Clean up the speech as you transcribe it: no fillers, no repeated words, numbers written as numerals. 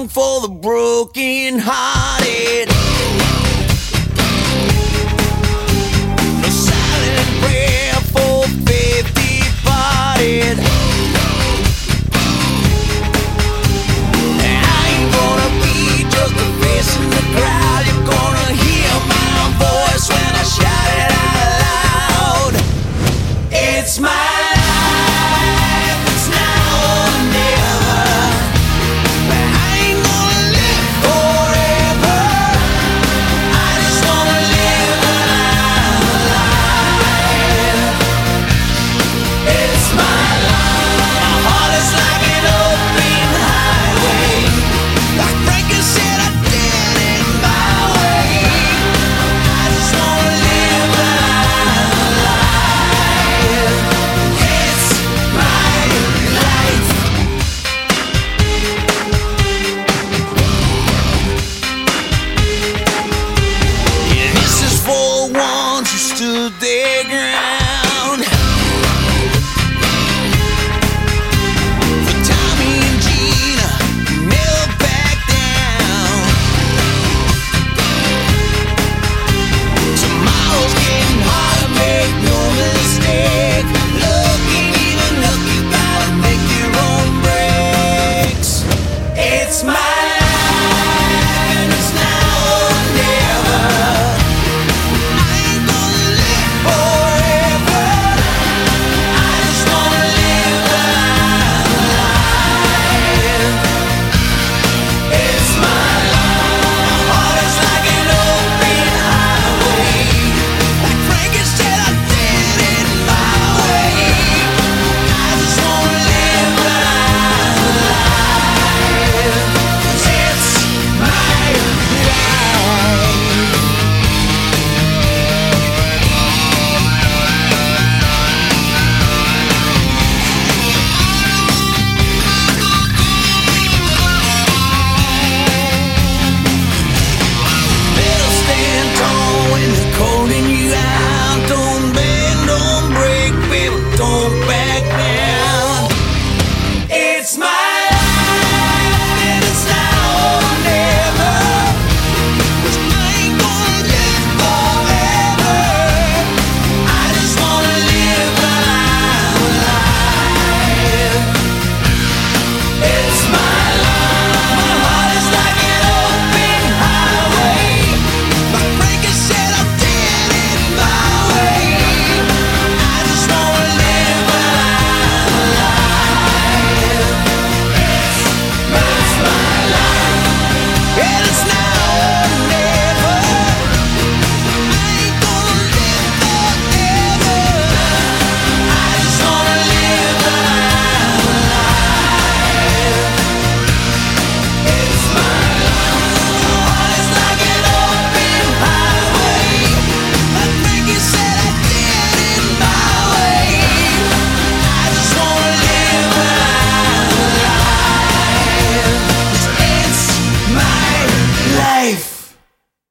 song for the broken hearted. No silent prayer for faith departed. I ain't gonna be just a face in the crowd. You're gonna hear my voice when I shout it out loud. It's my life, it's now or never. But I ain't gonna live forever. I just wanna live when I'm alive. It's my life. My heart is like an open highway. Like Frankie said, I did it my way. I just wanna live when I'm alive. It's my life. Yeah, this is for the ones who stood their ground.